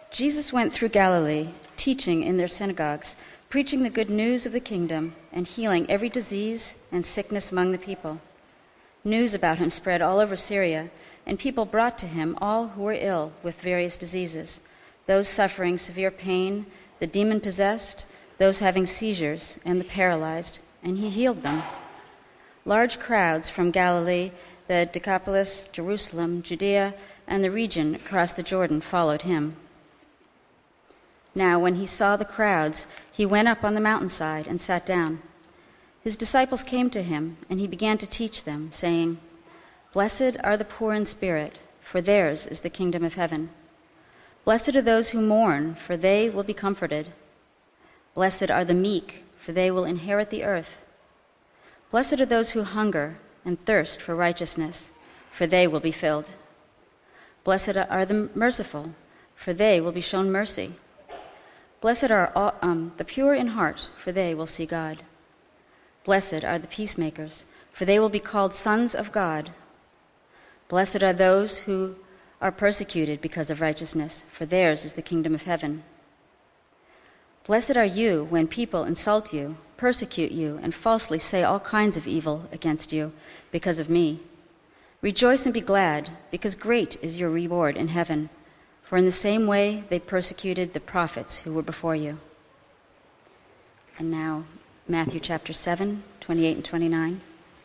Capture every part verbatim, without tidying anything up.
Jesus went through Galilee, teaching in their synagogues, preaching the good news of the kingdom, and healing every disease and sickness among the people. News about him spread all over Syria, and people brought to him all who were ill with various diseases, those suffering severe pain, the demon-possessed, those having seizures, and the paralyzed, and he healed them. Large crowds from Galilee, the Decapolis, Jerusalem, Judea, and the region across the Jordan followed him. Now, when he saw the crowds, he went up on the mountainside and sat down. His disciples came to him, and he began to teach them, saying, "Blessed are the poor in spirit, for theirs is the kingdom of heaven. Blessed are those who mourn, for they will be comforted. Blessed are the meek, for they will inherit the earth. Blessed are those who hunger and thirst for righteousness, for they will be filled. Blessed are the merciful, for they will be shown mercy. Blessed are all, um, the pure in heart, for they will see God. Blessed are the peacemakers, for they will be called sons of God. Blessed are those who are persecuted because of righteousness, for theirs is the kingdom of heaven. Blessed are you when people insult you, persecute you, and falsely say all kinds of evil against you because of me. Rejoice and be glad, because great is your reward in heaven, for in the same way they persecuted the prophets who were before you." And now, Matthew chapter seven, twenty-eight and twenty-nine.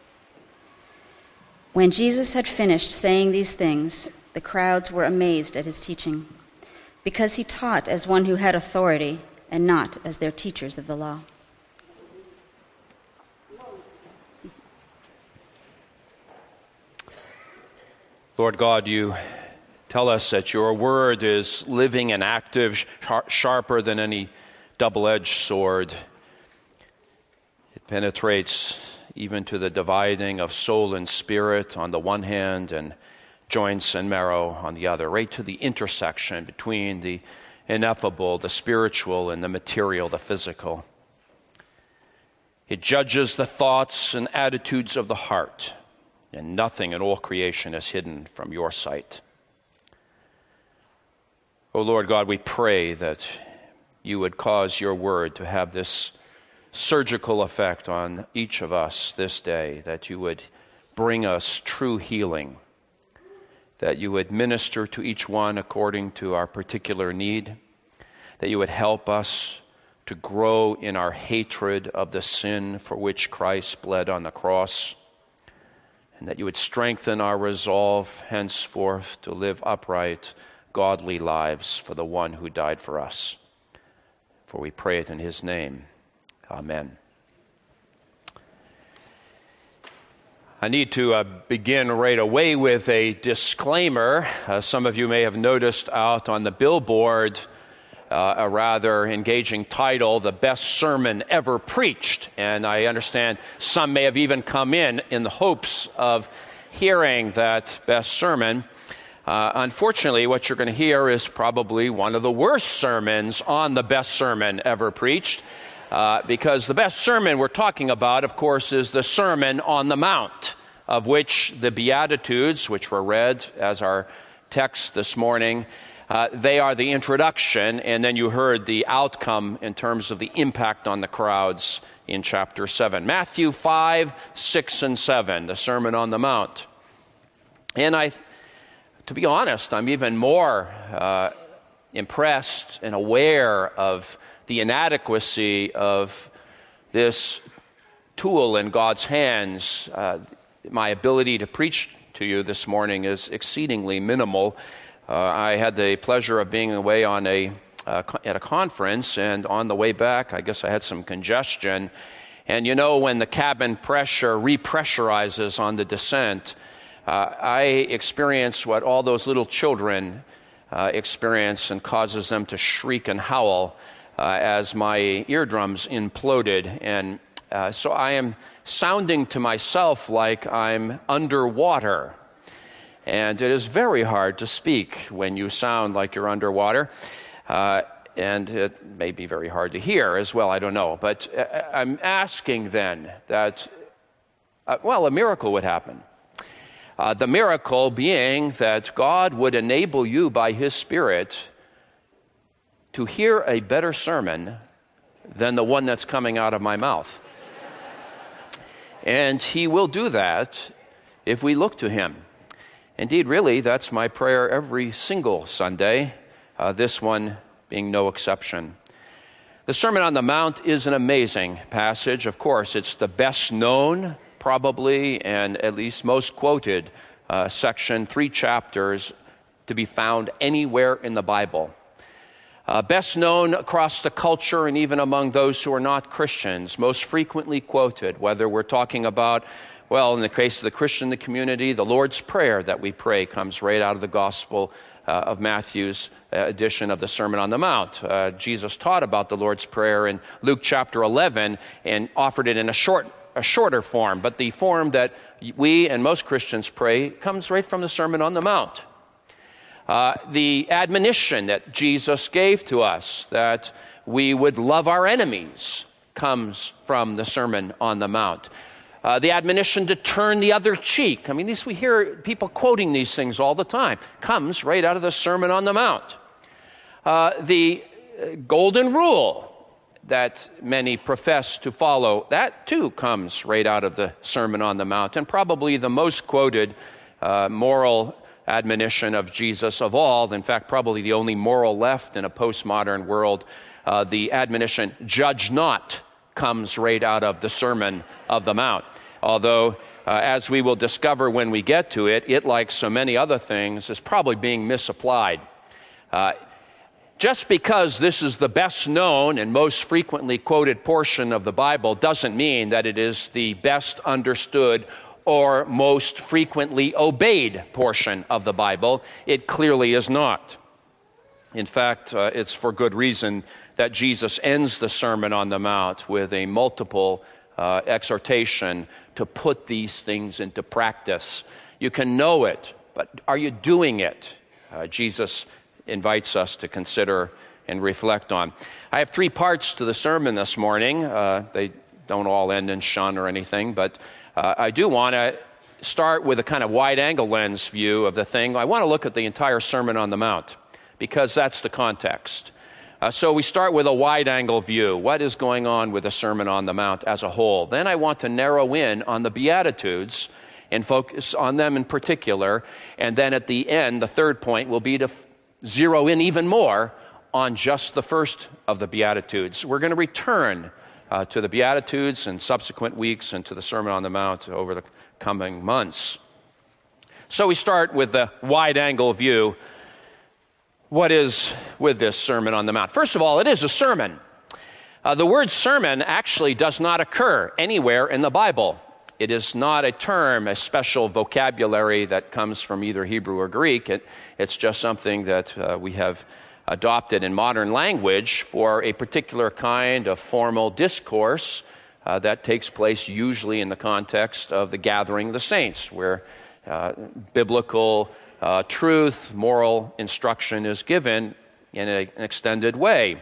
When Jesus had finished saying these things, the crowds were amazed at his teaching, because he taught as one who had authority and not as their teachers of the law. Lord God, you tell us that your word is living and active, sharper than any double-edged sword. It penetrates even to the dividing of soul and spirit on the one hand and joints and marrow on the other, right to the intersection between the ineffable, the spiritual, and the material, the physical. It judges the thoughts and attitudes of the heart, and nothing in all creation is hidden from your sight. O Lord God, we pray that you would cause your word to have this surgical effect on each of us this day, that you would bring us true healing, that you would minister to each one according to our particular need, that you would help us to grow in our hatred of the sin for which Christ bled on the cross, and that you would strengthen our resolve henceforth to live upright, godly lives for the one who died for us. For we pray it in his name. Amen. I need to uh, begin right away with a disclaimer. Uh, some of you may have noticed out on the billboard uh, a rather engaging title, "The Best Sermon Ever Preached." And I understand some may have even come in in the hopes of hearing that best sermon. Uh, unfortunately, what you're going to hear is probably one of the worst sermons on the best sermon ever preached. Uh, because the best sermon we're talking about, of course, is the Sermon on the Mount, of which the Beatitudes, which were read as our text this morning, uh, they are the introduction, and then you heard the outcome in terms of the impact on the crowds in chapter seven. Matthew five, six, and seven, the Sermon on the Mount. And I, to be honest, I'm even more uh, impressed and aware of the inadequacy of this tool in God's hands. Uh, my ability to preach to you this morning is exceedingly minimal. Uh, I had the pleasure of being away on a uh, at a conference, and on the way back, I guess I had some congestion. And you know, when the cabin pressure repressurizes on the descent, uh, I experienced what all those little children uh, experience, and causes them to shriek and howl Uh, as my eardrums imploded. And uh, so I am sounding to myself like I'm underwater. And it is very hard to speak when you sound like you're underwater. Uh, and it may be very hard to hear as well, I don't know. But uh, I'm asking then that, uh, well, a miracle would happen. Uh, the miracle being that God would enable you by his Spirit to hear a better sermon than the one that's coming out of my mouth. And he will do that if we look to him. Indeed, really, that's my prayer every single Sunday, uh, this one being no exception. The Sermon on the Mount is an amazing passage. Of course, it's the best known, probably, and at least most quoted uh, section, three chapters to be found anywhere in the Bible. Uh, best known across the culture and even among those who are not Christians, most frequently quoted, whether we're talking about, well, in the case of the Christian community, the Lord's Prayer that we pray comes right out of the Gospel uh, of Matthew's uh, edition of the Sermon on the Mount. Uh, Jesus taught about the Lord's Prayer in Luke chapter eleven and offered it in a short, a shorter form, but the form that we and most Christians pray comes right from the Sermon on the Mount. Uh, the admonition that Jesus gave to us that we would love our enemies comes from the Sermon on the Mount. Uh, the admonition to turn the other cheek, I mean, these, we hear people quoting these things all the time, comes right out of the Sermon on the Mount. Uh, the golden rule that many profess to follow, that too comes right out of the Sermon on the Mount, and probably the most quoted uh, moral admonition of Jesus of all, in fact, probably the only moral left in a postmodern world, uh, the admonition, judge not, comes right out of the Sermon of the Mount. Although, uh, as we will discover when we get to it, it, like so many other things, is probably being misapplied. Uh, just because this is the best known and most frequently quoted portion of the Bible doesn't mean that it is the best understood or most frequently obeyed portion of the Bible. It clearly is not. In fact, uh, it's for good reason that Jesus ends the Sermon on the Mount with a multiple uh, exhortation to put these things into practice. You can know it, but are you doing it? Uh, Jesus invites us to consider and reflect on. I have three parts to the sermon this morning. Uh, they don't all end in shun or anything, but uh, I do want to start with a kind of wide-angle lens view of the thing. I want to look at the entire Sermon on the Mount, because that's the context. Uh, so we start with a wide-angle view. What is going on with the Sermon on the Mount as a whole? Then I want to narrow in on the Beatitudes and focus on them in particular. And then at the end, the third point will be to f- zero in even more on just the first of the Beatitudes. We're going to return uh, to the Beatitudes in subsequent weeks and to the Sermon on the Mount over the coming months. So we start with the wide-angle view. What is with this Sermon on the Mount? First of all, it is a sermon. Uh, the word sermon actually does not occur anywhere in the Bible. It is not a term, a special vocabulary that comes from either Hebrew or Greek. It, it's just something that uh, we have adopted in modern language for a particular kind of formal discourse uh, that takes place usually in the context of the gathering of the saints, where uh, biblical Uh, truth, moral instruction is given in a, an extended way.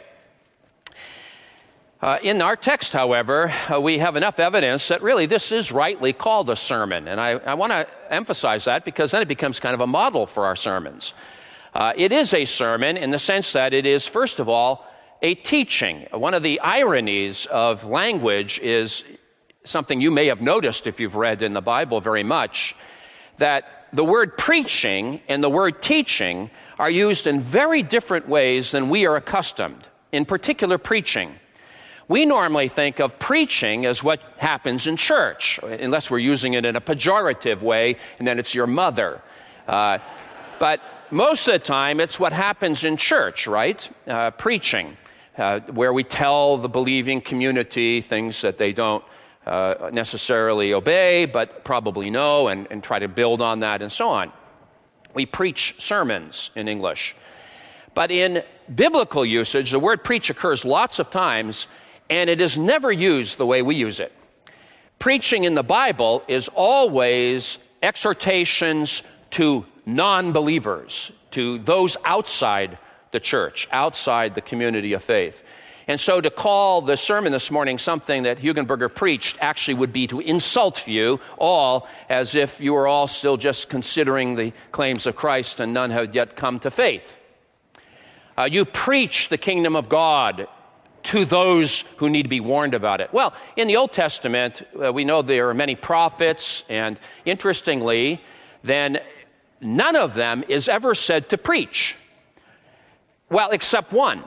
Uh, in our text, however, uh, we have enough evidence that really this is rightly called a sermon. And I, I want to emphasize that because then it becomes kind of a model for our sermons. Uh, it is a sermon in the sense that it is, first of all, a teaching. One of the ironies of language is something you may have noticed if you've read in the Bible very much, that the word preaching and the word teaching are used in very different ways than we are accustomed. In particular, preaching. We normally think of preaching as what happens in church, unless we're using it in a pejorative way, and then it's your mother. Uh, but most of the time, it's what happens in church, right? Uh, preaching, uh, where we tell the believing community things that they don't Uh, necessarily obey, but probably know, and, and try to build on that and so on. We preach sermons in English. But in biblical usage, the word preach occurs lots of times, and it is never used the way we use it. Preaching in the Bible is always exhortations to non-believers, to those outside the church, outside the community of faith. And so to call the sermon this morning something that Hugenberger preached actually would be to insult you all, as if you were all still just considering the claims of Christ and none had yet come to faith. Uh, you preach the kingdom of God to those who need to be warned about it. Well, in the Old Testament, uh, we know there are many prophets, and interestingly, then none of them is ever said to preach. Well, except one.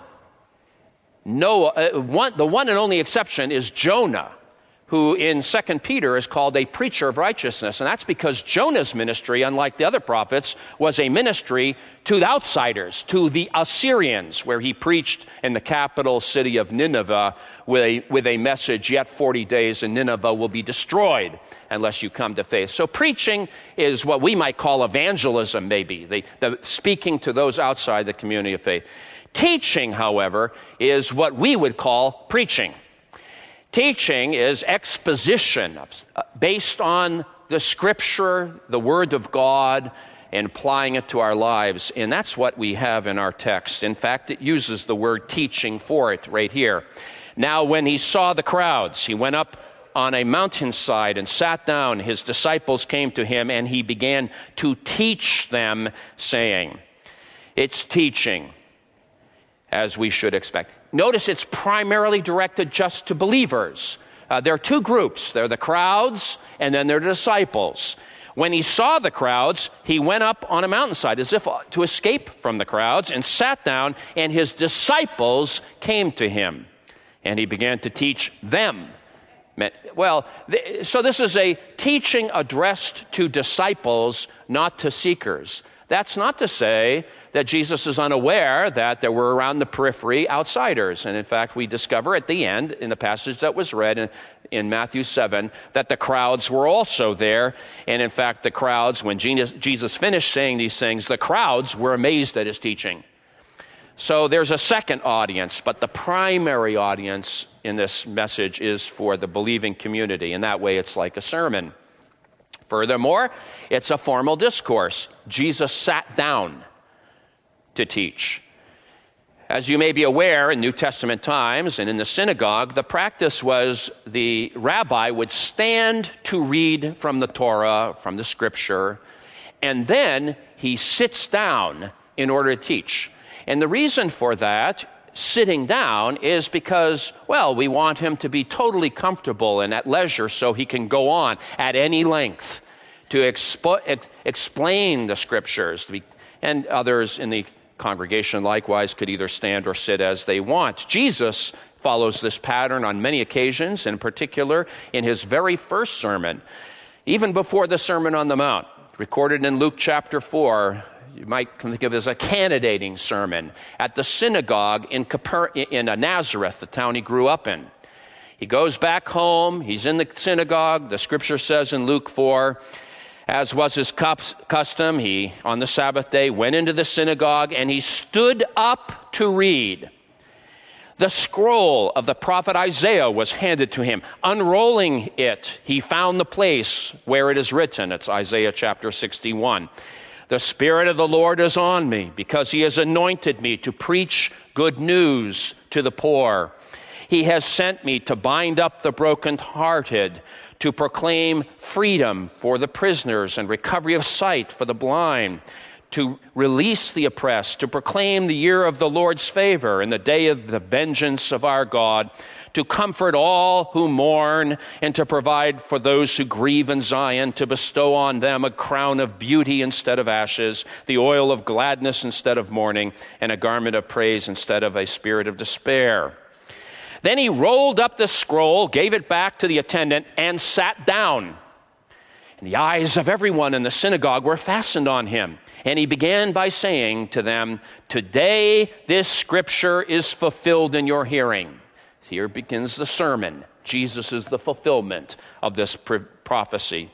No, uh, one, the one and only exception is Jonah, who in Second Peter is called a preacher of righteousness. And that's because Jonah's ministry, unlike the other prophets, was a ministry to the outsiders, to the Assyrians, where he preached in the capital city of Nineveh with a, with a message, yet forty days and Nineveh will be destroyed unless you come to faith. So preaching is what we might call evangelism, maybe, the, the speaking to those outside the community of faith. Teaching, however, is what we would call preaching. Teaching is exposition based on the Scripture, the Word of God, and applying it to our lives. And that's what we have in our text. In fact, it uses the word teaching for it right here. Now, when he saw the crowds, he went up on a mountainside and sat down. His disciples came to him, and he began to teach them, saying, it's teaching, as we should expect. Notice it's primarily directed just to believers. Uh, there are two groups. There are the crowds, and then there are the disciples. When he saw the crowds, he went up on a mountainside as if to escape from the crowds and sat down, and his disciples came to him, and he began to teach them. Well, so this is a teaching addressed to disciples, not to seekers. That's not to say that Jesus is unaware that there were around the periphery outsiders. And in fact, we discover at the end, in the passage that was read in, in Matthew seven, that the crowds were also there. And in fact, the crowds, when Jesus finished saying these things, the crowds were amazed at his teaching. So there's a second audience, but the primary audience in this message is for the believing community. In that way, it's like a sermon. Furthermore, it's a formal discourse. Jesus sat down to teach. As you may be aware, in New Testament times and in the synagogue, the practice was the rabbi would stand to read from the Torah, from the Scripture, and then he sits down in order to teach. And the reason for that, sitting down, is because, well, we want him to be totally comfortable and at leisure so he can go on at any length to expo- ex- explain the Scriptures. And others in the congregation likewise could either stand or sit as they want. Jesus follows this pattern on many occasions, in particular in his very first sermon, even before the Sermon on the Mount, recorded in Luke chapter four. You might think of it as a candidating sermon at the synagogue in, Caper- in Nazareth, the town he grew up in. He goes back home. He's in the synagogue. The Scripture says in Luke four, as was his custom, he, on the Sabbath day, went into the synagogue and he stood up to read. The scroll of the prophet Isaiah was handed to him. Unrolling it, he found the place where it is written. It's Isaiah chapter sixty-one. The Spirit of the Lord is on me because he has anointed me to preach good news to the poor. He has sent me to bind up the brokenhearted, to proclaim freedom for the prisoners and recovery of sight for the blind, to release the oppressed, to proclaim the year of the Lord's favor and the day of the vengeance of our God, to comfort all who mourn and to provide for those who grieve in Zion, to bestow on them a crown of beauty instead of ashes, the oil of gladness instead of mourning, and a garment of praise instead of a spirit of despair. Then he rolled up the scroll, gave it back to the attendant, and sat down. And the eyes of everyone in the synagogue were fastened on him. And he began by saying to them, today this scripture is fulfilled in your hearing. Here begins the sermon. Jesus is the fulfillment of this prophecy.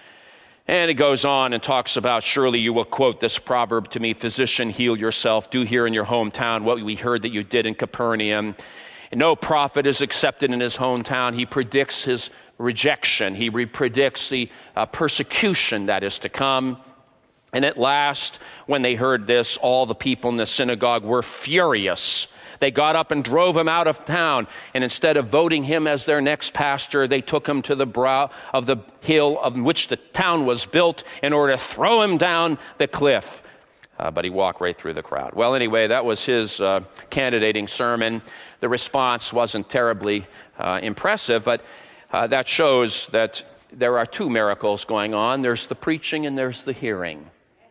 And it goes on and talks about, surely you will quote this proverb to me, physician, heal yourself. Do here in your hometown what we heard that you did in Capernaum. And no prophet is accepted in his hometown. He predicts his rejection. He predicts the uh, persecution that is to come. And at last, when they heard this, all the people in the synagogue were furious. They got up and drove him out of town. And instead of voting him as their next pastor, they took him to the brow of the hill on which the town was built in order to throw him down the cliff. uh, but he walked right through the crowd. Well, anyway, that was his uh, candidating sermon. The response wasn't terribly uh, impressive, but uh, that shows that there are two miracles going on. There's the preaching and there's the hearing.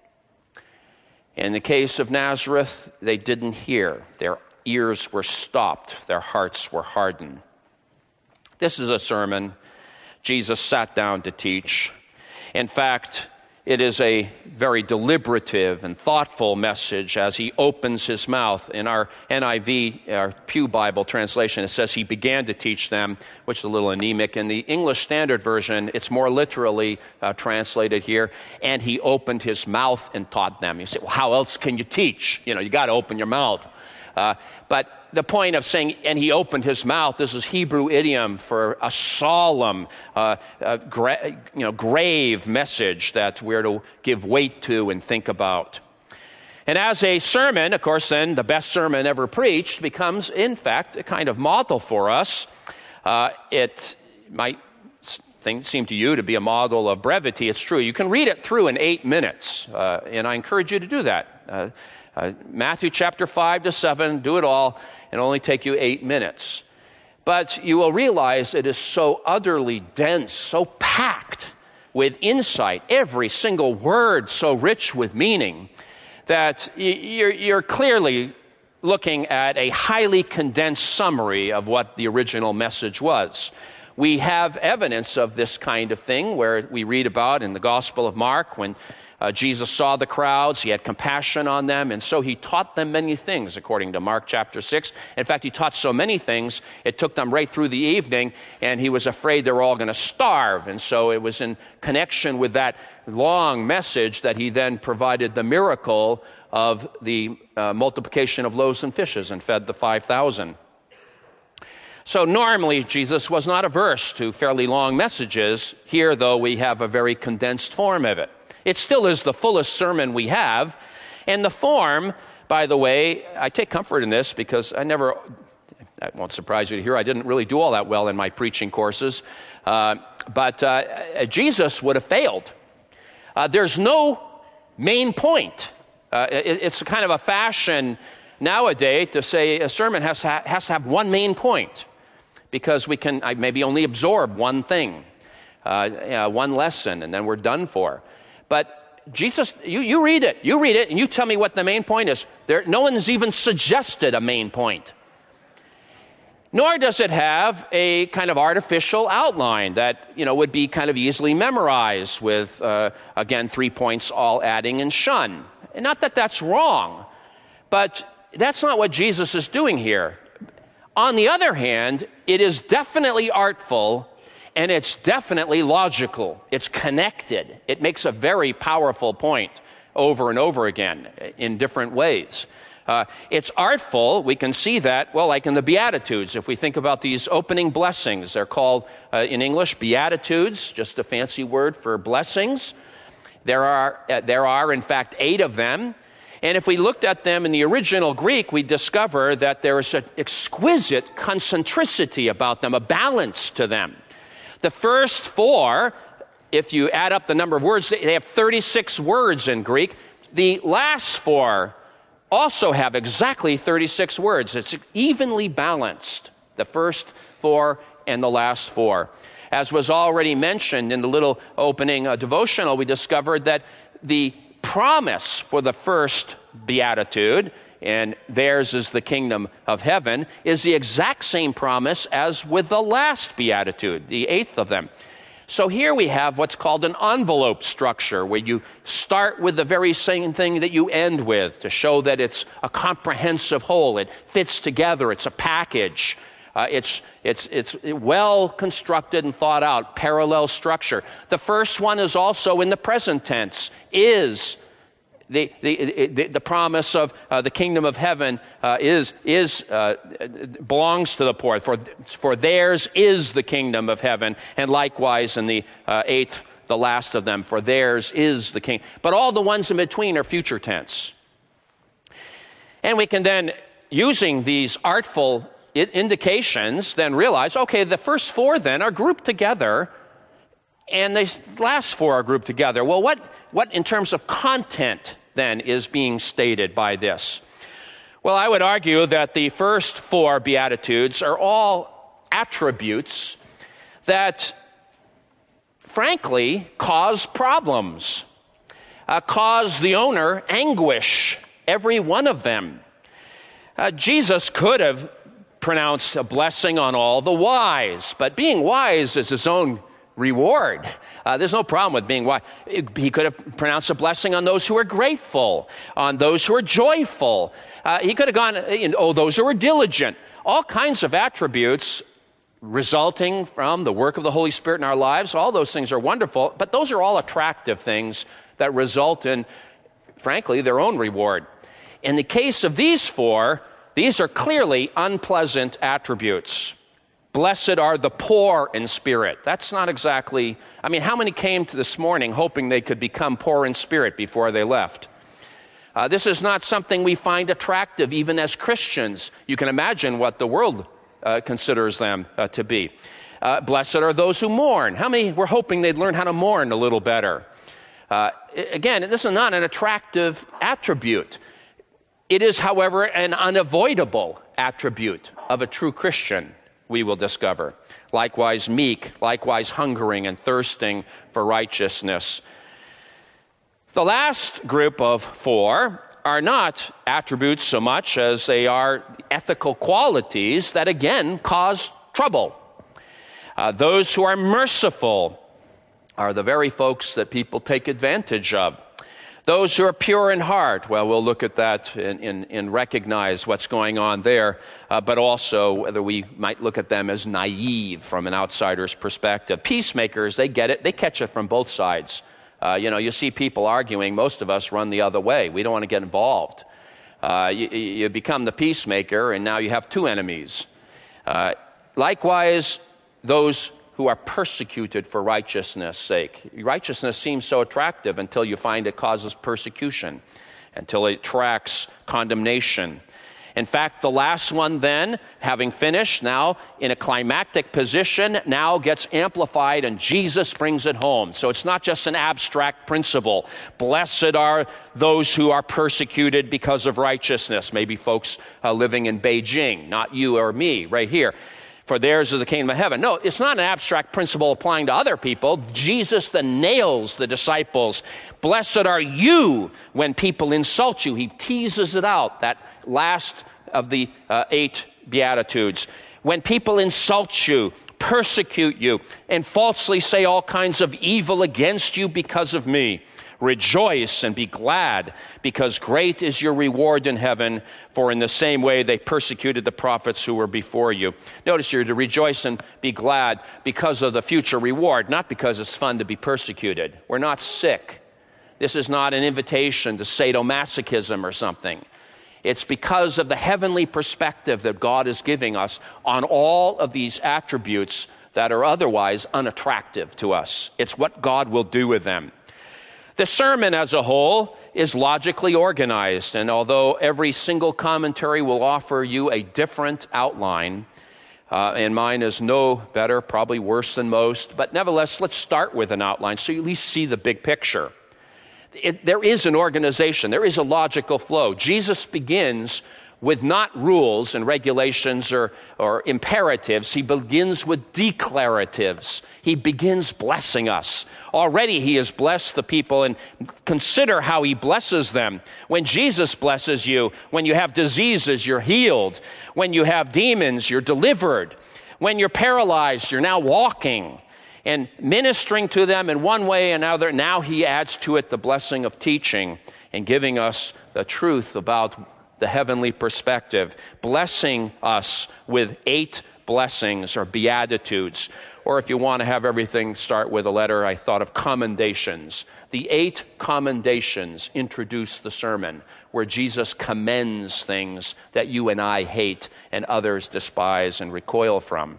In the case of Nazareth, they didn't hear. Their ears were stopped. Their hearts were hardened. This is a sermon Jesus sat down to teach. In fact, it is a very deliberative and thoughtful message as he opens his mouth. In our N I V, our Pew Bible translation, it says he began to teach them, which is a little anemic. In the English Standard Version, it's more literally uh, translated here, and he opened his mouth and taught them. You say, well, how else can you teach? You know, you got to open your mouth. Uh, but the point of saying, and he opened his mouth, this is Hebrew idiom for a solemn, uh, uh, gra- you know, grave message that we're to give weight to and think about. And as a sermon, of course, then the best sermon ever preached becomes, in fact, a kind of model for us. Uh, it might think, seem to you to be a model of brevity. It's true. You can read it through in eight minutes, uh, and I encourage you to do that. Uh, Uh, Matthew chapter five to seven, do it all, and only take you eight minutes. But you will realize it is so utterly dense, so packed with insight, every single word so rich with meaning, that you're, you're clearly looking at a highly condensed summary of what the original message was. We have evidence of this kind of thing where we read about in the Gospel of Mark when Uh, Jesus saw the crowds, he had compassion on them, and so he taught them many things, according to Mark chapter six. In fact, he taught so many things, it took them right through the evening, and he was afraid they were all going to starve. And so it was in connection with that long message that he then provided the miracle of the uh, multiplication of loaves and fishes and fed the five thousand. So normally, Jesus was not averse to fairly long messages. Here, though, we have a very condensed form of it. It still is the fullest sermon we have. And the form, by the way, I take comfort in this because I never, that won't surprise you to hear, I didn't really do all that well in my preaching courses. Uh, but uh, Jesus would have failed. Uh, there's no main point. Uh, it, it's kind of a fashion nowadays to say a sermon has to, ha- has to have one main point because we can uh, maybe only absorb one thing, uh, uh, one lesson, and then we're done for. But Jesus, you, you read it, you read it, and you tell me what the main point is. There, no one's even suggested a main point. Nor does it have a kind of artificial outline that, you know, would be kind of easily memorized with, uh, again, three points, all adding and shun. And not that that's wrong, but that's not what Jesus is doing here. On the other hand, it is definitely artful, and it's definitely logical. It's connected. It makes a very powerful point over and over again in different ways. Uh, it's artful. We can see that, well, like in the Beatitudes. If we think about these opening blessings, they're called, uh, in English, Beatitudes, just a fancy word for blessings. There are, uh, there are, in fact, eight of them. And if we looked at them in the original Greek, we discover that there is an exquisite concentricity about them, a balance to them. The first four, if you add up the number of words, they have thirty-six words in Greek. The last four also have exactly thirty-six words. It's evenly balanced, the first four and the last four. As was already mentioned in the little opening uh, devotional, we discovered that the promise for the first beatitude, and theirs is the kingdom of heaven, is the exact same promise as with the last beatitude, the eighth of them. So here we have what's called an envelope structure, where you start with the very same thing that you end with to show that it's a comprehensive whole. It fits together. It's a package. Uh, it's, it's, it's well constructed and thought out, parallel structure. The first one is also in the present tense, is The, the, the, the promise of uh, the kingdom of heaven uh, is, is, uh, belongs to the poor. For, for theirs is the kingdom of heaven. And likewise in the uh, eighth, the last of them, for theirs is the king. But all the ones in between are future tense. And we can then, using these artful indications, then realize, okay, the first four then are grouped together, and the last four are grouped together. Well, what, what in terms of content then is being stated by this? Well, I would argue that the first four Beatitudes are all attributes that, frankly, cause problems, uh, cause the owner anguish, every one of them. Uh, Jesus could have pronounced a blessing on all the wise, but being wise is his own reward. Uh, there's no problem with being wise. He could have pronounced a blessing on those who are grateful, on those who are joyful. Uh, he could have gone, you know, oh, those who are diligent. All kinds of attributes resulting from the work of the Holy Spirit in our lives. All those things are wonderful, but those are all attractive things that result in, frankly, their own reward. In the case of these four, these are clearly unpleasant attributes. Blessed are the poor in spirit. That's not exactly, I mean, how many came to this morning hoping they could become poor in spirit before they left? Uh, this is not something we find attractive even as Christians. You can imagine what the world uh, considers them uh, to be. Uh, blessed are those who mourn. How many were hoping they'd learn how to mourn a little better? Uh, again, this is not an attractive attribute. It is, however, an unavoidable attribute of a true Christian, we will discover. Likewise meek, likewise hungering and thirsting for righteousness. The last group of four are not attributes so much as they are ethical qualities that again cause trouble. Uh, those who are merciful are the very folks that people take advantage of. Those who are pure in heart, well, we'll look at that and, and, and recognize what's going on there, uh, but also whether we might look at them as naive from an outsider's perspective. Peacemakers, they get it, they catch it from both sides. Uh, you know, you see people arguing, most of us run the other way. We don't want to get involved. Uh, you, you become the peacemaker, and now you have two enemies. Uh, likewise, those who are persecuted for righteousness' sake. Righteousness seems so attractive until you find it causes persecution, until it attracts condemnation. In fact, the last one then, having finished, now in a climactic position, now gets amplified and Jesus brings it home. So it's not just an abstract principle. Blessed are those who are persecuted because of righteousness. Maybe folks uh, living in Beijing, not you or me, right here. For theirs is the kingdom of heaven. No, it's not an abstract principle applying to other people. Jesus then nails the disciples. Blessed are you when people insult you. He teases it out, that last of the uh, eight Beatitudes. When people insult you, persecute you, and falsely say all kinds of evil against you because of me, rejoice and be glad, because great is your reward in heaven, for in the same way they persecuted the prophets who were before you. Notice you're to rejoice and be glad because of the future reward, not because it's fun to be persecuted. We're not sick. This is not an invitation to sadomasochism or something. It's because of the heavenly perspective that God is giving us on all of these attributes that are otherwise unattractive to us. It's what God will do with them. The sermon as a whole is logically organized, and although every single commentary will offer you a different outline, uh, and mine is no better, probably worse than most, but nevertheless, let's start with an outline so you at least see the big picture. It, there is an organization, there is a logical flow. Jesus begins with not rules and regulations or, or imperatives. He begins with declaratives. He begins blessing us. Already he has blessed the people, and consider how he blesses them. When Jesus blesses you, when you have diseases, you're healed. When you have demons, you're delivered. When you're paralyzed, you're now walking and ministering to them in one way or another. Now he adds to it the blessing of teaching and giving us the truth about the heavenly perspective, blessing us with eight blessings or beatitudes. Or if you want to have everything start with a letter, I thought of commendations. The eight commendations introduce the sermon, where Jesus commends things that you and I hate and others despise and recoil from.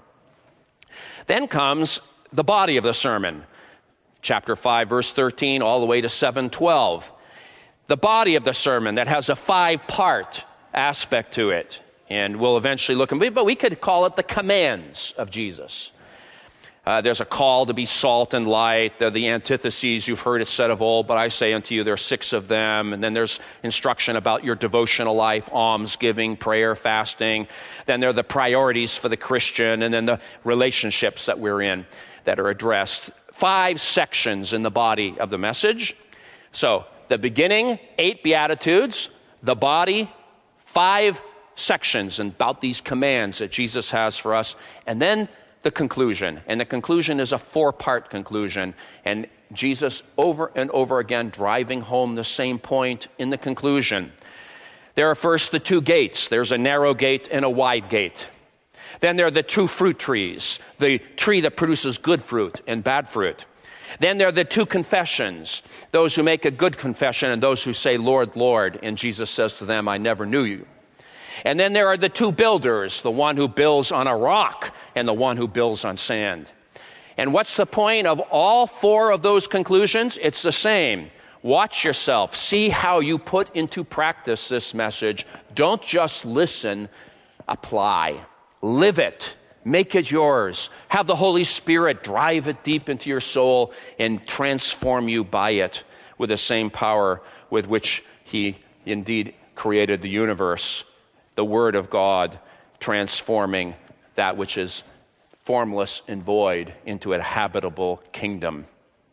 Then comes the body of the sermon, chapter five, verse thirteen, all the way to seven twelve. The body of the sermon that has a five-part aspect to it. And we'll eventually look at it, but we could call it the commands of Jesus. Uh, there's a call to be salt and light. They're the antitheses. You've heard it said of old, but I say unto you, there are six of them. And then there's instruction about your devotional life, almsgiving, prayer, fasting. Then there are the priorities for the Christian, and then the relationships that we're in that are addressed. Five sections in the body of the message. So the beginning, eight Beatitudes. The body, five sections about these commands that Jesus has for us. And then the conclusion. And the conclusion is a four-part conclusion. And Jesus over and over again driving home the same point in the conclusion. There are first the two gates. There's a narrow gate and a wide gate. Then there are the two fruit trees, the tree that produces good fruit and bad fruit. Then there are the two confessions, those who make a good confession and those who say, Lord, Lord. And Jesus says to them, I never knew you. And then there are the two builders, the one who builds on a rock and the one who builds on sand. And what's the point of all four of those conclusions? It's the same. Watch yourself. See how you put into practice this message. Don't just listen, apply. Live it. Make it yours. Have the Holy Spirit drive it deep into your soul and transform you by it with the same power with which He indeed created the universe. The Word of God transforming that which is formless and void into a habitable kingdom.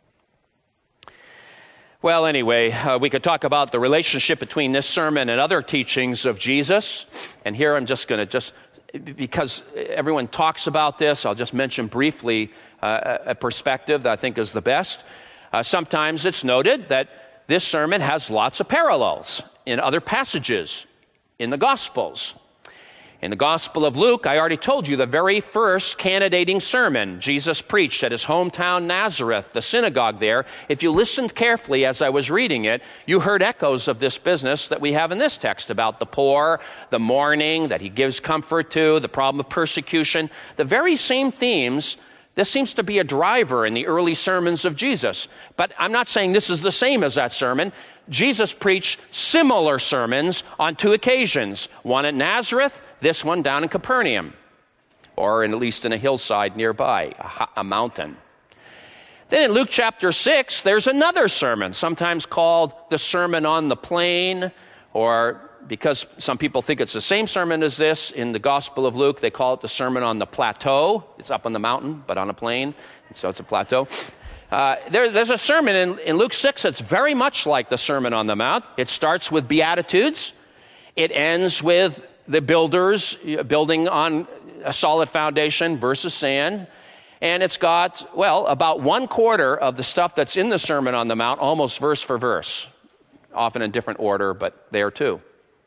Well, anyway, uh, we could talk about the relationship between this sermon and other teachings of Jesus. And here I'm just going to just, because everyone talks about this, I'll just mention briefly uh, a perspective that I think is the best. Uh, sometimes it's noted that this sermon has lots of parallels in other passages in the Gospels. In the Gospel of Luke, I already told you the very first candidating sermon Jesus preached at his hometown Nazareth, the synagogue there. If you listened carefully as I was reading it, you heard echoes of this business that we have in this text about the poor, the mourning, that he gives comfort to, the problem of persecution. The very same themes. This seems to be a driver in the early sermons of Jesus. But I'm not saying this is the same as that sermon. Jesus preached similar sermons on two occasions. One at Nazareth, this one down in Capernaum, or in, at least in a hillside nearby, a, a mountain. Then in Luke chapter six, there's another sermon, sometimes called the Sermon on the Plain, or because some people think it's the same sermon as this, in the Gospel of Luke, they call it the Sermon on the Plateau. It's up on the mountain, but on a plain, so it's a plateau. Uh, there, there's a sermon in, in Luke six that's very much like the Sermon on the Mount. It starts with Beatitudes. It ends with the builders building on a solid foundation versus sand. And it's got, well, about one quarter of the stuff that's in the Sermon on the Mount, almost verse for verse, often in different order, but there too.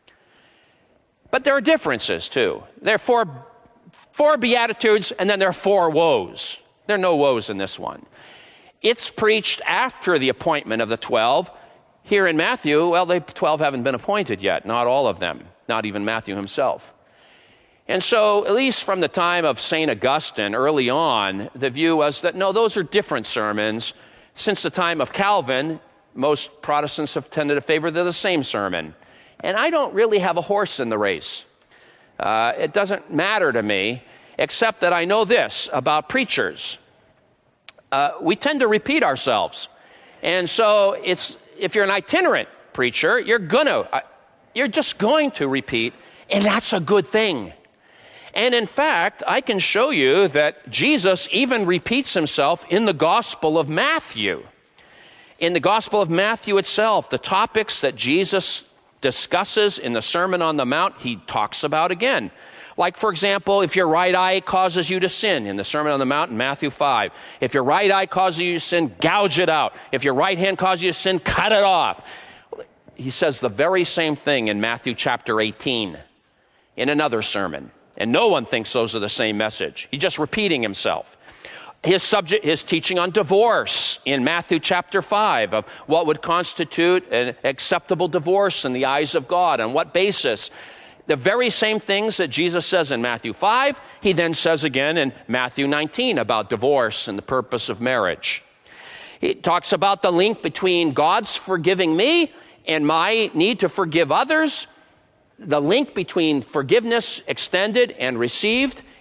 But there are differences too. There are four, four Beatitudes, and then there are four woes. There are no woes in this one. It's preached after the appointment of the twelve. Here in Matthew, well, the twelve haven't been appointed yet, not all of them, not even Matthew himself. And so, at least from the time of Saint Augustine, early on, the view was that, no, those are different sermons. Since the time of Calvin, most Protestants have tended to favor the same sermon. And I don't really have a horse in the race. Uh, it doesn't matter to me, except that I know this about preachers. Uh, we tend to repeat ourselves. And so it's if you're an itinerant preacher, you're gonna, uh, you're just going to repeat, and that's a good thing. And in fact, I can show you that Jesus even repeats himself in the Gospel of Matthew. In the Gospel of Matthew itself, the topics that Jesus discusses in the Sermon on the Mount, he talks about again. Like, for example, if your right eye causes you to sin, in the Sermon on the Mount in Matthew five. If your right eye causes you to sin, gouge it out. If your right hand causes you to sin, cut it off. He says the very same thing in Matthew chapter eighteen, in another sermon. And no one thinks those are the same message. He's just repeating himself. His subject, his teaching on divorce in Matthew chapter five, of what would constitute an acceptable divorce in the eyes of God, on what basis. The very same things that Jesus says in Matthew five, he then says again in Matthew nineteen about divorce and the purpose of marriage. He talks about the link between God's forgiving me and my need to forgive others, the link between forgiveness extended and received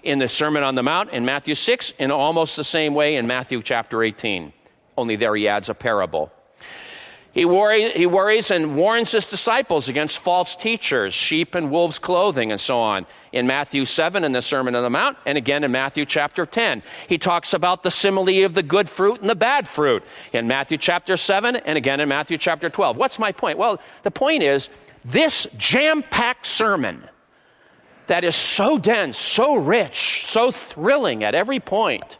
in the Sermon on the Mount in Matthew six, in almost the same way in Matthew chapter eighteen. Only there he adds a parable. He, worry, he worries and warns his disciples against false teachers, sheep and wolves' clothing, and so on, in Matthew seven in the Sermon on the Mount, and again in Matthew chapter ten. He talks about the simile of the good fruit and the bad fruit in Matthew chapter seven, and again in Matthew chapter twelve. What's my point? Well, the point is, this jam-packed sermon that is so dense, so rich, so thrilling at every point,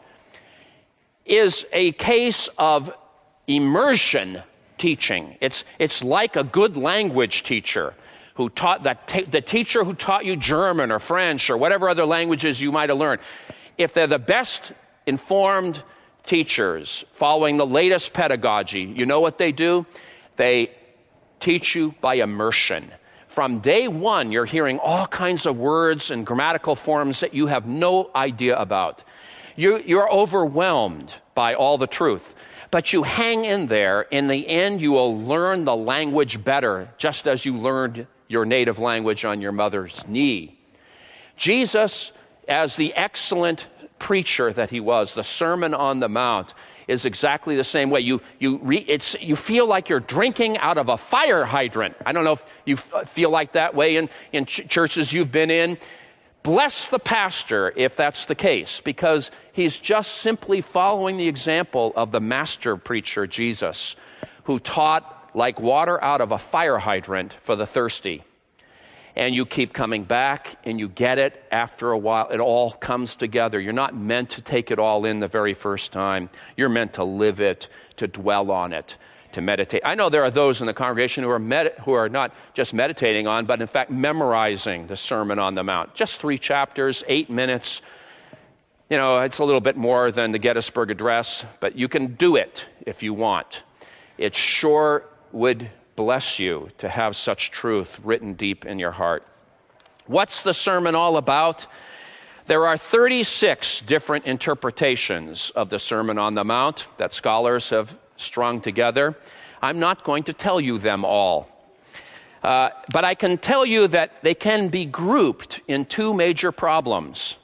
is a case of immersion teaching. It's, it's like a good language teacher who taught that t- the teacher who taught you German or French or whatever other languages you might have learned. If they're the best informed teachers following the latest pedagogy, you know what they do? They teach you by immersion. From day one, you're hearing all kinds of words and grammatical forms that you have no idea about. You, you're overwhelmed by all the truth. But you hang in there. In the end, you will learn the language better, just as you learned your native language on your mother's knee. Jesus, as the excellent preacher that he was, the Sermon on the Mount is exactly the same way. You you re, it's you feel like you're drinking out of a fire hydrant. I don't know if you feel like that way in, in ch- churches you've been in. Bless the pastor if that's the case, because he's just simply following the example of the master preacher, Jesus, who taught like water out of a fire hydrant for the thirsty. And you keep coming back, and you get it after a while. It all comes together. You're not meant to take it all in the very first time. You're meant to live it, to dwell on it, to meditate. I know there are those in the congregation who are med- who are not just meditating on, but in fact memorizing the Sermon on the Mount. Just three chapters, eight minutes. You know, it's a little bit more than the Gettysburg Address, but you can do it if you want. It sure would bless you to have such truth written deep in your heart. What's the sermon all about? There are thirty-six different interpretations of the Sermon on the Mount that scholars have strung together. I'm not going to tell you them all. Uh, but I can tell you that they can be grouped in two major problems.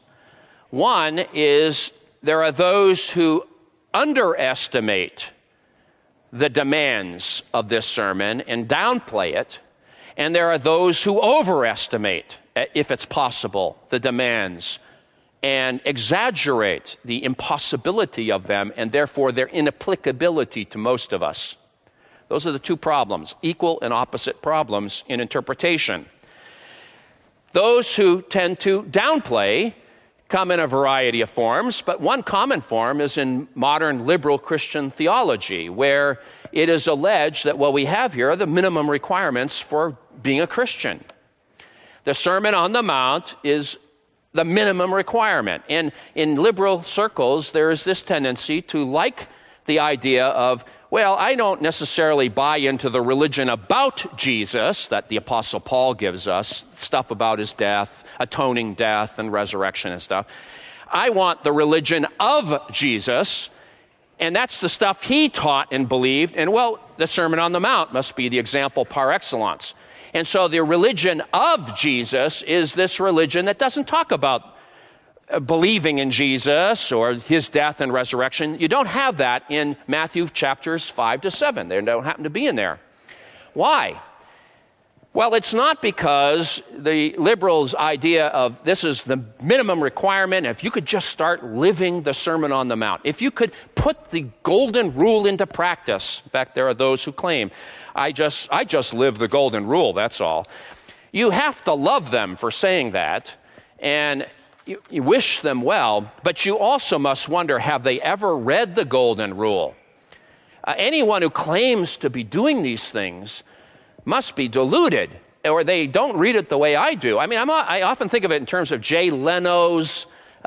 One is there are those who underestimate the demands of this sermon and downplay it, and there are those who overestimate, if it's possible, the demands and exaggerate the impossibility of them and therefore their inapplicability to most of us. Those are the two problems, equal and opposite problems in interpretation. Those who tend to downplay come in a variety of forms, but one common form is in modern liberal Christian theology, where it is alleged that what we have here are the minimum requirements for being a Christian. The Sermon on the Mount is the minimum requirement. And in liberal circles, there is this tendency to like the idea of, well, I don't necessarily buy into the religion about Jesus that the Apostle Paul gives us, stuff about his death, atoning death and resurrection and stuff. I want the religion of Jesus, and that's the stuff he taught and believed. And, well, the Sermon on the Mount must be the example par excellence. And so the religion of Jesus is this religion that doesn't talk about believing in Jesus or his death and resurrection. You don't have that in Matthew chapters five to seven. They don't happen to be in there. Why? Well, it's not because the liberals' idea of this is the minimum requirement. If you could just start living the Sermon on the Mount, if you could put the golden rule into practice. In fact, there are those who claim, I just, I just live the golden rule, that's all. You have to love them for saying that, and you, you wish them well, but you also must wonder, have they ever read the golden rule? Uh, anyone who claims to be doing these things must be deluded, or they don't read it the way I do. I mean, I'm, I often think of it in terms of Jay Leno's,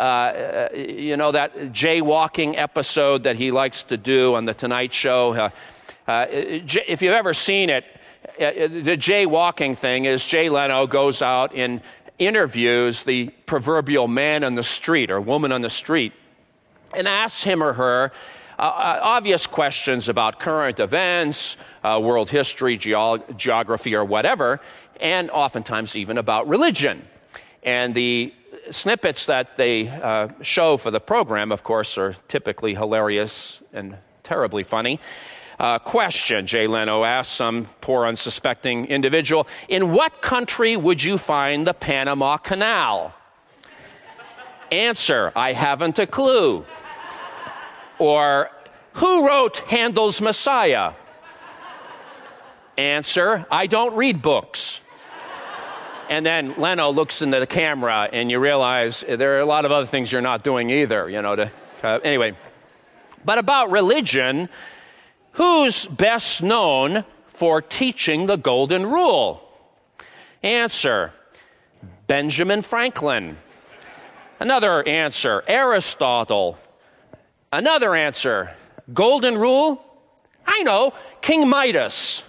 uh, you know, that jaywalking episode that he likes to do on The Tonight Show. Uh, uh, if you've ever seen it, uh, the jaywalking thing is Jay Leno goes out and interviews the proverbial man on the street or woman on the street and asks him or her Uh, obvious questions about current events, uh, world history, geog- geography, or whatever, and oftentimes even about religion. And the snippets that they uh, show for the program, of course, are typically hilarious and terribly funny. Uh, question, Jay Leno asked some poor unsuspecting individual, in what country would you find the Panama Canal? Answer, I haven't a clue. Or, who wrote Handel's Messiah? Answer, I don't read books. And then Leno looks into the camera and you realize there are a lot of other things you're not doing either, you know, to, uh, anyway. But about religion, who's best known for teaching the Golden Rule? Answer, Benjamin Franklin. Another answer, Aristotle. Another answer, Golden Rule? I know, King Midas.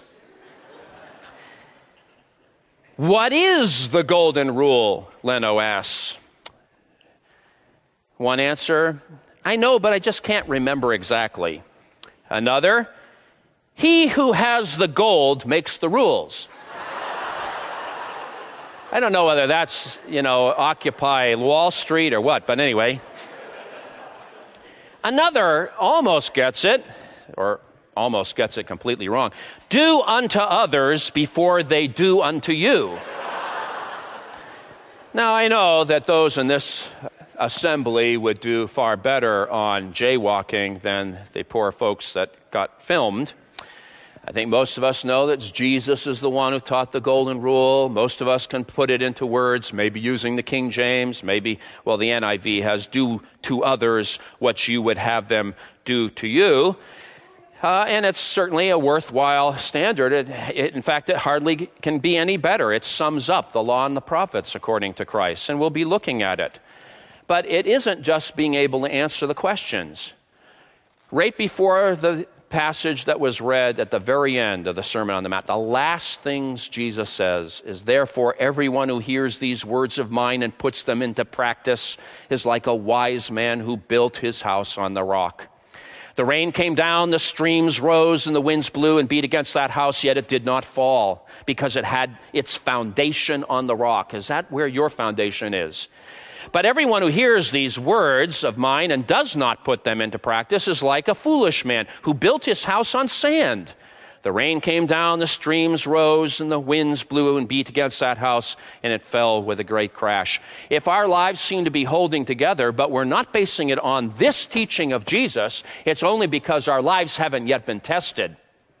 What is the Golden Rule? Leno asks. One answer, I know, but I just can't remember exactly. Another, he who has the gold makes the rules. I don't know whether that's, you know, Occupy Wall Street or what, but anyway. Another almost gets it, or almost gets it completely wrong. Do unto others before they do unto you. Now, I know that those in this assembly would do far better on jaywalking than the poor folks that got filmed. I think most of us know that Jesus is the one who taught the Golden Rule. Most of us can put it into words, maybe using the King James, maybe, well, the N I V has do to others what you would have them do to you. Uh, and it's certainly a worthwhile standard. It, it, in fact, it hardly can be any better. It sums up the law and the prophets according to Christ, and we'll be looking at it. But it isn't just being able to answer the questions. Right before the passage that was read at the very end of the Sermon on the Mount, the last things Jesus says is, therefore, everyone who hears these words of mine and puts them into practice is like a wise man who built his house on the rock. The rain came down, the streams rose, and the winds blew and beat against that house, yet it did not fall, because it had its foundation on the rock. Is that where your foundation is? But everyone who hears these words of mine and does not put them into practice is like a foolish man who built his house on sand. The rain came down, the streams rose, and the winds blew and beat against that house, and it fell with a great crash. If our lives seem to be holding together, but we're not basing it on this teaching of Jesus, it's only because our lives haven't yet been tested.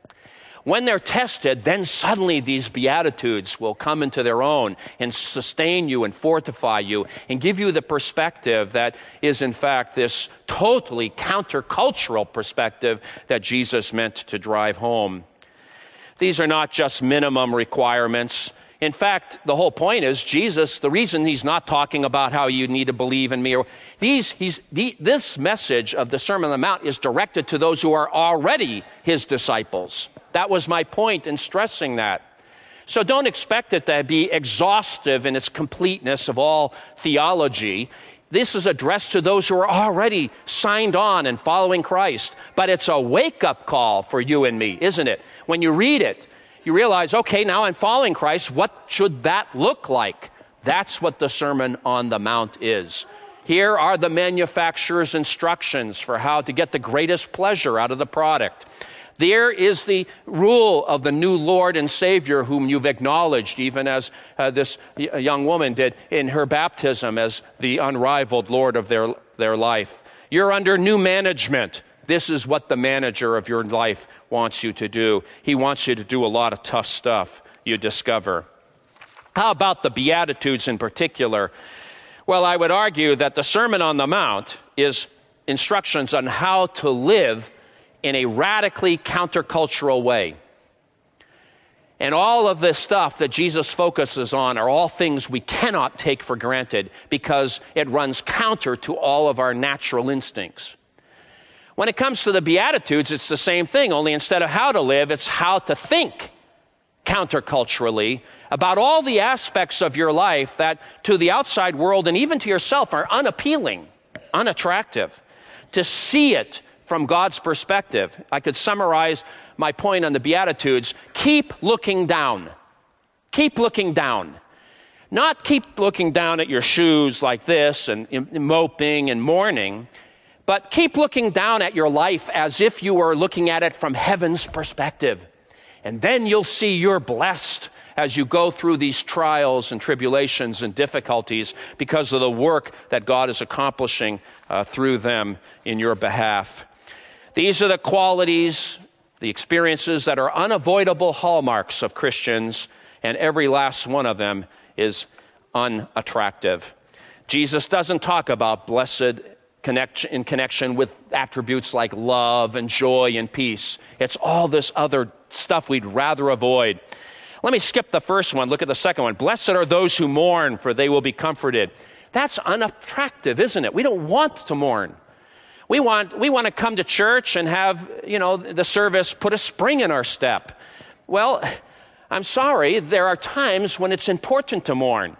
When they're tested, then suddenly these Beatitudes will come into their own and sustain you and fortify you and give you the perspective that is, in fact, this totally countercultural perspective that Jesus meant to drive home. These are not just minimum requirements. In fact, the whole point is Jesus, the reason he's not talking about how you need to believe in me, or these, he's, the, this message of the Sermon on the Mount is directed to those who are already his disciples. That was my point in stressing that. So don't expect it to be exhaustive in its completeness of all theology. This is addressed to those who are already signed on and following Christ. But it's a wake-up call for you and me, isn't it? When you read it, you realize, okay, now I'm following Christ. What should that look like? That's what the Sermon on the Mount is. Here are the manufacturer's instructions for how to get the greatest pleasure out of the product. There is the rule of the new Lord and Savior whom you've acknowledged, even as uh, this young woman did in her baptism, as the unrivaled Lord of their, their life. You're under new management. This is what the manager of your life wants you to do. He wants you to do a lot of tough stuff, you discover. How about the Beatitudes in particular? Well, I would argue that the Sermon on the Mount is instructions on how to live in a radically countercultural way. And all of this stuff that Jesus focuses on are all things we cannot take for granted because it runs counter to all of our natural instincts. When it comes to the Beatitudes, it's the same thing, only instead of how to live, it's how to think counterculturally about all the aspects of your life that to the outside world and even to yourself are unappealing, unattractive. To see it from God's perspective. I could summarize my point on the Beatitudes. Keep looking down. Keep looking down. Not keep looking down at your shoes like this and, and moping and mourning, but keep looking down at your life as if you were looking at it from heaven's perspective. And then you'll see you're blessed as you go through these trials and tribulations and difficulties because of the work that God is accomplishing uh, through them in your behalf. These are the qualities, the experiences that are unavoidable hallmarks of Christians, and every last one of them is unattractive. Jesus doesn't talk about blessed connection in connection with attributes like love and joy and peace. It's all this other stuff we'd rather avoid. Let me skip the first one. Look at the second one. Blessed are those who mourn, for they will be comforted. That's unattractive, isn't it? We don't want to mourn. We want, we want to come to church and have, you know, the service put a spring in our step. Well, I'm sorry, there are times when it's important to mourn.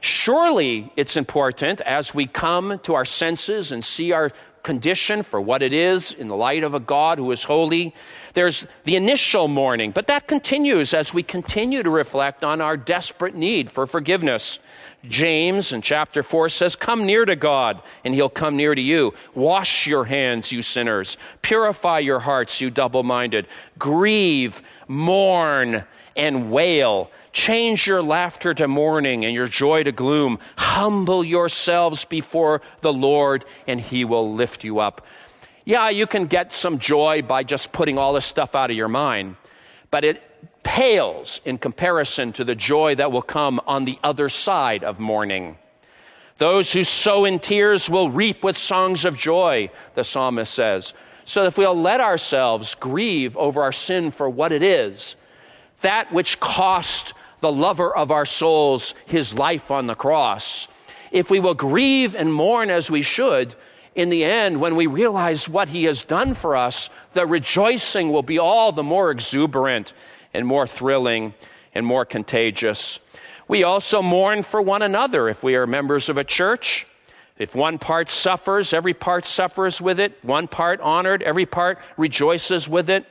Surely it's important as we come to our senses and see our condition for what it is in the light of a God who is holy. There's the initial mourning, but that continues as we continue to reflect on our desperate need for forgiveness. James in chapter four says, "Come near to God, and he'll come near to you. Wash your hands, you sinners. Purify your hearts, you double-minded. Grieve, mourn, and wail. Change your laughter to mourning and your joy to gloom. Humble yourselves before the Lord, and he will lift you up." Yeah, you can get some joy by just putting all this stuff out of your mind, but it pales in comparison to the joy that will come on the other side of mourning. Those who sow in tears will reap with songs of joy, the psalmist says. So if we'll let ourselves grieve over our sin for what it is, that which cost the lover of our souls his life on the cross, if we will grieve and mourn as we should, in the end, when we realize what he has done for us, the rejoicing will be all the more exuberant and more thrilling and more contagious. We also mourn for one another if we are members of a church. If one part suffers, every part suffers with it. One part honored, every part rejoices with it.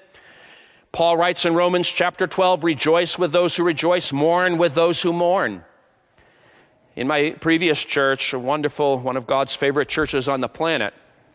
Paul writes in Romans chapter twelve, "Rejoice with those who rejoice, mourn with those who mourn." In my previous church, a wonderful, one of God's favorite churches on the planet,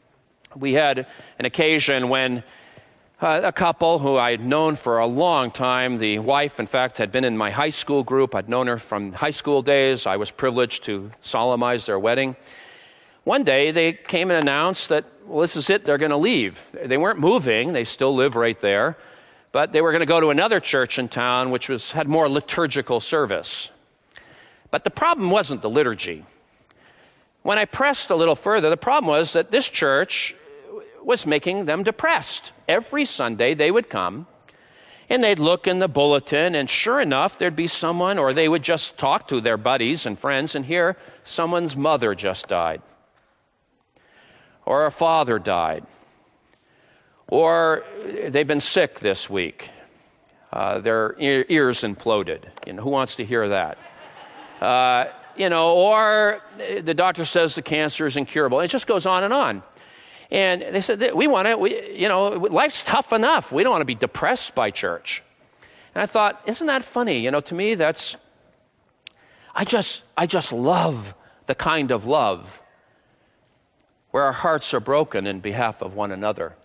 we had an occasion when uh, a couple who I had known for a long time, the wife, in fact, had been in my high school group. I'd known her from high school days. I was privileged to solemnize their wedding. One day, they came and announced that, well, this is it, they're going to leave. They weren't moving. They still live right there. But they were going to go to another church in town, which was had more liturgical service. But the problem wasn't the liturgy. When I pressed a little further, the problem was that this church was making them depressed. Every Sunday they would come, and they'd look in the bulletin, and sure enough, there'd be someone, or they would just talk to their buddies and friends, and hear someone's mother just died, or a father died, or they've been sick this week. Uh, their ear, ears imploded. You know, who wants to hear that? Uh, you know, or the doctor says the cancer is incurable. It just goes on and on. And they said, we want to, we, you know, life's tough enough. We don't want to be depressed by church. And I thought, isn't that funny? You know, to me, that's, I just, I just love the kind of love where our hearts are broken in behalf of one another.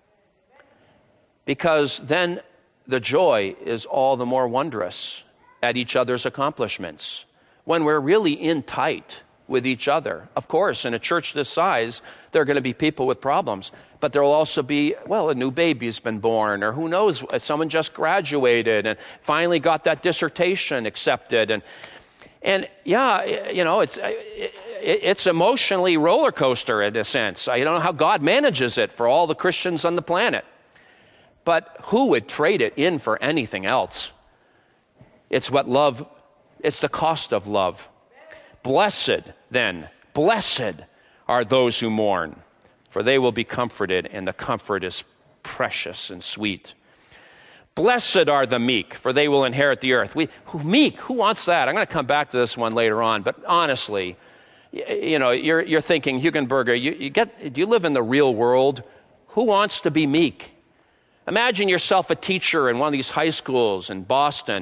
Because then the joy is all the more wondrous at each other's accomplishments. When we're really in tight with each other. Of course, in a church this size, there are going to be people with problems, but there will also be, well, a new baby's been born, or who knows, someone just graduated and finally got that dissertation accepted. And, and yeah, you know, it's, it, it's emotionally roller coaster in a sense. I don't know how God manages it for all the Christians on the planet. But who would trade it in for anything else? It's what love, it's the cost of love. Blessed, then, blessed are those who mourn, for they will be comforted, and the comfort is precious and sweet. Blessed are the meek, for they will inherit the earth. We, who, meek, who wants that? I'm going to come back to this one later on, but honestly, you know, you're, you're thinking, Hugenberger, you, you get, do you live in the real world? Who wants to be meek? Imagine yourself a teacher in one of these high schools in Boston,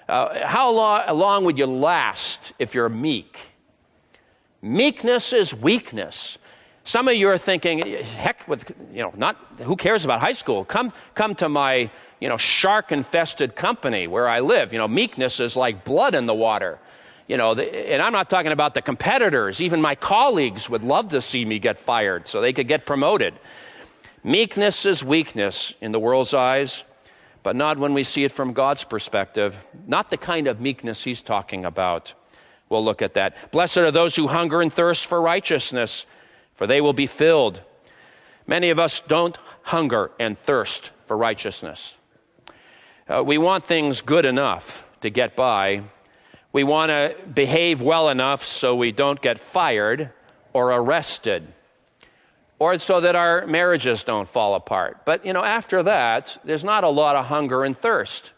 Uh, how long, long would you last if you're meek? Meekness is weakness. Some of you are thinking, heck with, you know, not, who cares about high school? Come, come to my, you know, shark-infested company where I live. You know, meekness is like blood in the water. You know, the, and I'm not talking about the competitors. Even my colleagues would love to see me get fired so they could get promoted. Meekness is weakness in the world's eyes, but not when we see it from God's perspective. Not the kind of meekness he's talking about. We'll look at that. Blessed are those who hunger and thirst for righteousness, for they will be filled. Many of us don't hunger and thirst for righteousness. Uh, we want things good enough to get by. We want to behave well enough so we don't get fired or arrested, or so that our marriages don't fall apart. But, you know, after that, there's not a lot of hunger and thirst.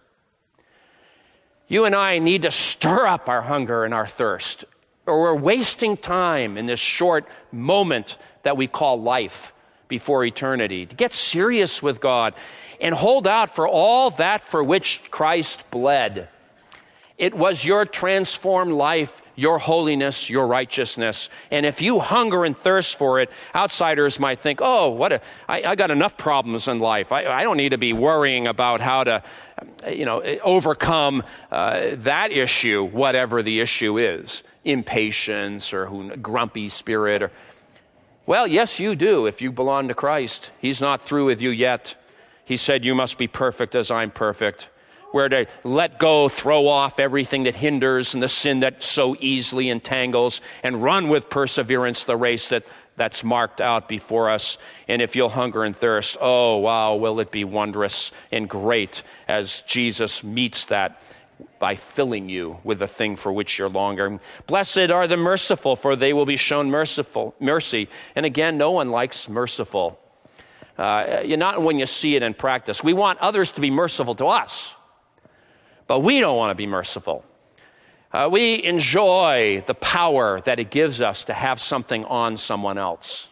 You and I need to stir up our hunger and our thirst, or we're wasting time in this short moment that we call life before eternity. To get serious with God and hold out for all that for which Christ bled. It was your transformed life, your holiness, your righteousness. And if you hunger and thirst for it, outsiders might think, oh, what a, I, I got enough problems in life. I, I don't need to be worrying about how to, you know, overcome uh, that issue, whatever the issue is. Impatience or who, grumpy spirit. Or, well, yes, you do if you belong to Christ. He's not through with you yet. He said, you must be perfect as I'm perfect. We're to let go, throw off everything that hinders and the sin that so easily entangles, and run with perseverance the race that, that's marked out before us. And if you'll hunger and thirst, oh, wow, will it be wondrous and great as Jesus meets that by filling you with the thing for which you're longing. Blessed are the merciful, for they will be shown merciful mercy. And again, no one likes merciful. Uh, you're not when you see it in practice. We want others to be merciful to us, but we don't want to be merciful. Uh, we enjoy the power that it gives us to have something on someone else.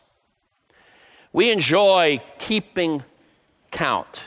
We enjoy keeping count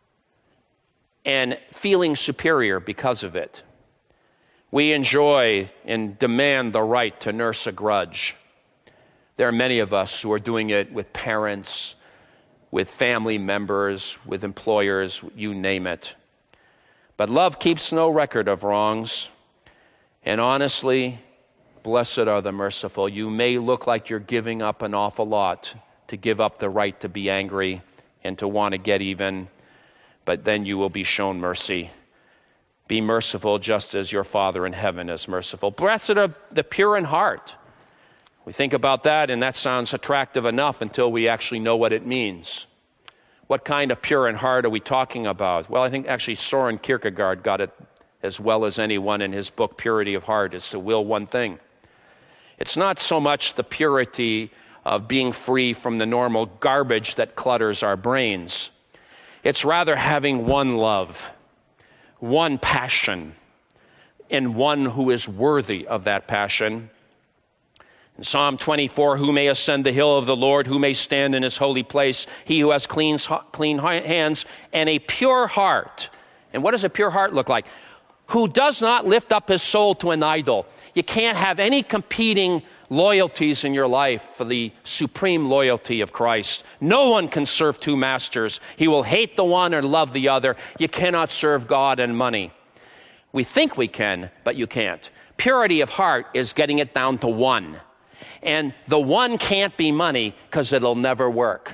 and feeling superior because of it. We enjoy and demand the right to nurse a grudge. There are many of us who are doing it with parents, with family members, with employers, you name it. But love keeps no record of wrongs. And honestly, blessed are the merciful. You may look like you're giving up an awful lot to give up the right to be angry and to want to get even, but then you will be shown mercy. Be merciful just as your Father in heaven is merciful. Blessed are the pure in heart. We think about that, and that sounds attractive enough until we actually know what it means. What kind of pure in heart are we talking about? Well, I think actually Soren Kierkegaard got it as well as anyone in his book, Purity of Heart, is to will one thing. It's not so much the purity of being free from the normal garbage that clutters our brains. It's rather having one love, one passion, and one who is worthy of that passion. In Psalm twenty-four, who may ascend the hill of the Lord, who may stand in his holy place? He who has clean, clean hands and a pure heart. And what does a pure heart look like? Who does not lift up his soul to an idol. You can't have any competing loyalties in your life for the supreme loyalty of Christ. No one can serve two masters. He will hate the one and love the other. You cannot serve God and money. We think we can, but you can't. Purity of heart is getting it down to one. And the one can't be money because it'll never work.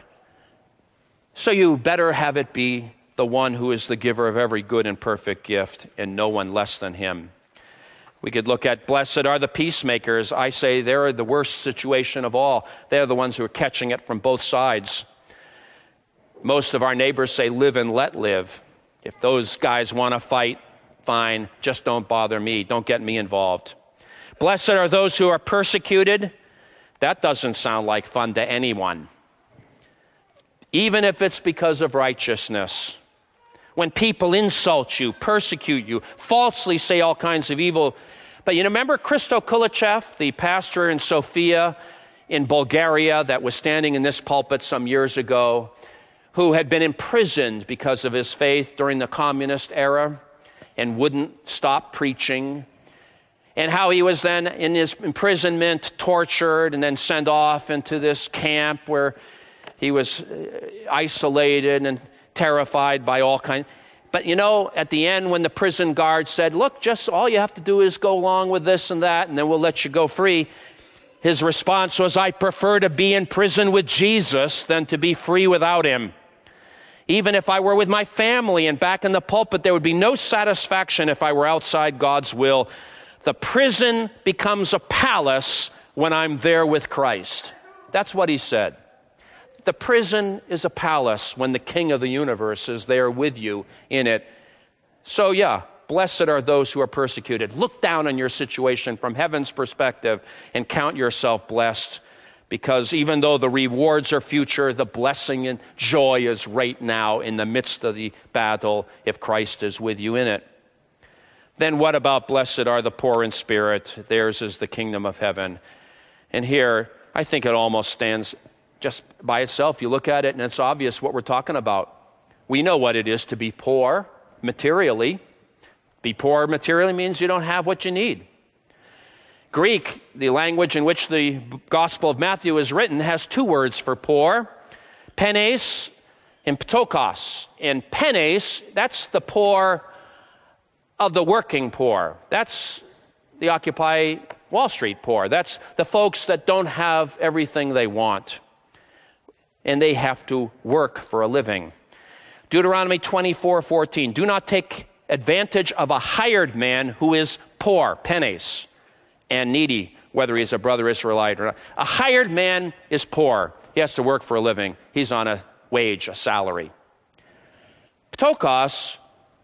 So you better have it be the one who is the giver of every good and perfect gift, and no one less than him. We could look at blessed are the peacemakers. I say they're the worst situation of all. They're the ones who are catching it from both sides. Most of our neighbors say live and let live. If those guys want to fight, fine. Just don't bother me. Don't get me involved. Blessed are those who are persecuted. That doesn't sound like fun to anyone. Even if it's because of righteousness. When people insult you, persecute you, falsely say all kinds of evil. But you remember Christo Kulichev, the pastor in Sofia in Bulgaria that was standing in this pulpit some years ago, who had been imprisoned because of his faith during the communist era? and wouldn't stop preaching, and how he was then in his imprisonment tortured and then sent off into this camp where he was isolated and terrified by all kinds. But you know, at the end when the prison guard said, look, just all you have to do is go along with this and that, and then we'll let you go free, his response was, I prefer to be in prison with Jesus than to be free without him. Even if I were with my family and back in the pulpit, there would be no satisfaction if I were outside God's will. The prison becomes a palace when I'm there with Christ. That's what he said. The prison is a palace when the King of the universe is there with you in it. So yeah, blessed are those who are persecuted. Look down on your situation from heaven's perspective and count yourself blessed, because even though the rewards are future, the blessing and joy is right now in the midst of the battle if Christ is with you in it. Then what about blessed are the poor in spirit? Theirs is the kingdom of heaven. And here, I think it almost stands just by itself. You look at it and it's obvious what we're talking about. We know what it is to be poor materially. Be poor materially means you don't have what you need. Greek, the language in which the Gospel of Matthew is written, has two words for poor, penes and ptokos. And penes, that's the poor of the working poor. That's the Occupy Wall Street poor. That's the folks that don't have everything they want, and they have to work for a living. Deuteronomy twenty-four fourteen, do not take advantage of a hired man who is poor, penes, and needy, whether he's a brother Israelite or not. A hired man is poor. He has to work for a living. He's on a wage, a salary. Ptokos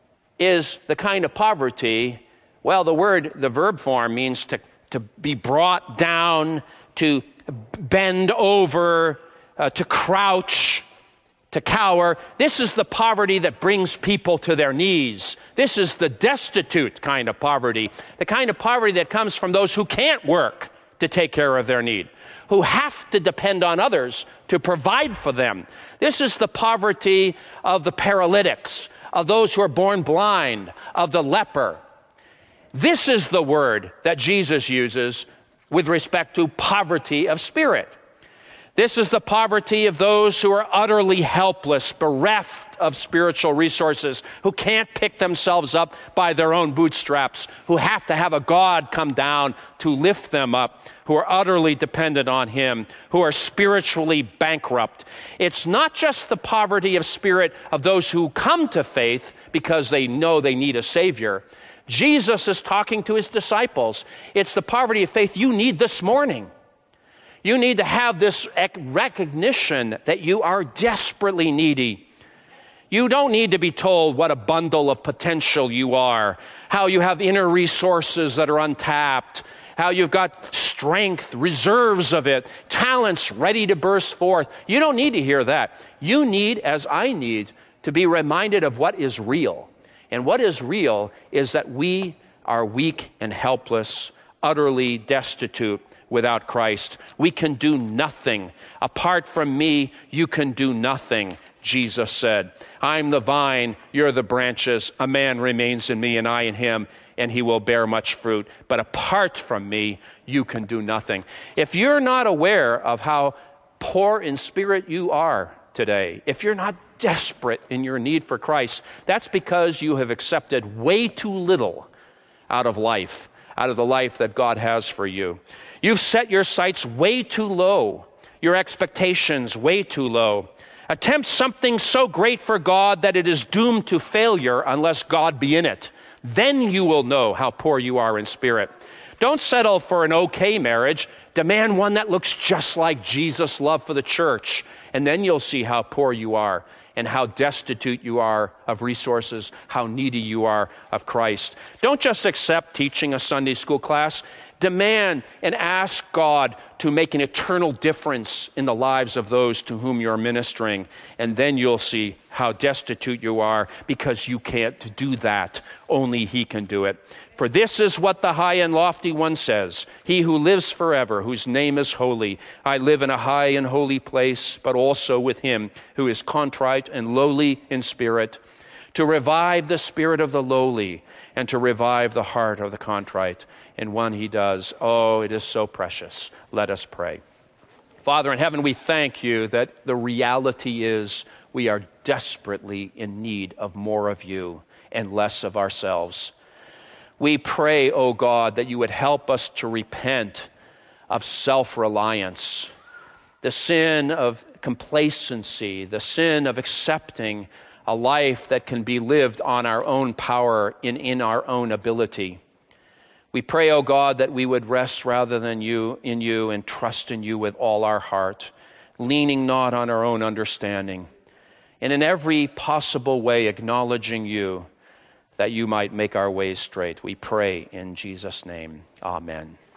is the kind of poverty, well, the word, the verb form means to, to be brought down, to bend over, uh, to crouch, to cower. This is the poverty that brings people to their knees. This is the destitute kind of poverty, the kind of poverty that comes from those who can't work to take care of their need, who have to depend on others to provide for them. This is the poverty of the paralytics, of those who are born blind, of the leper. This is the word that Jesus uses with respect to poverty of spirit. This is the poverty of those who are utterly helpless, bereft of spiritual resources, who can't pick themselves up by their own bootstraps, who have to have a God come down to lift them up, who are utterly dependent on him, who are spiritually bankrupt. It's not just the poverty of spirit of those who come to faith because they know they need a Savior. Jesus is talking to his disciples. It's the poverty of faith you need this morning. You need to have this recognition that you are desperately needy. You don't need to be told what a bundle of potential you are, how you have inner resources that are untapped, how you've got strength, reserves of it, talents ready to burst forth. You don't need to hear that. You need, as I need, to be reminded of what is real. And what is real is that we are weak and helpless, utterly destitute without Christ. We can do nothing. Apart from me, you can do nothing, Jesus said. I'm the vine, you're the branches. A man remains in me and I in him, and he will bear much fruit. But apart from me, you can do nothing. If you're not aware of how poor in spirit you are today, if you're not desperate in your need for Christ, that's because you have accepted way too little out of life, out of the life that God has for you. You've set your sights way too low, your expectations way too low. Attempt something so great for God that it is doomed to failure unless God be in it. Then you will know how poor you are in spirit. Don't settle for an okay marriage. Demand one that looks just like Jesus' love for the church. And then you'll see how poor you are and how destitute you are of resources, how needy you are of Christ. Don't just accept teaching a Sunday school class. Demand and ask God to make an eternal difference in the lives of those to whom you're ministering. And then you'll see how destitute you are, because you can't do that. Only he can do it. For this is what the high and lofty one says, he who lives forever, whose name is holy. I live in a high and holy place, but also with him who is contrite and lowly in spirit, to revive the spirit of the lowly and to revive the heart of the contrite. And when he does, oh, it is so precious. Let us pray. Father in heaven, we thank you that the reality is we are desperately in need of more of you and less of ourselves. We pray, O God, that you would help us to repent of self-reliance, the sin of complacency, the sin of accepting a life that can be lived on our own power and in our own ability. We pray, O God, that we would rest rather than you in you and trust in you with all our heart, leaning not on our own understanding, and in every possible way acknowledging you, that you might make our ways straight. We pray in Jesus' name. Amen.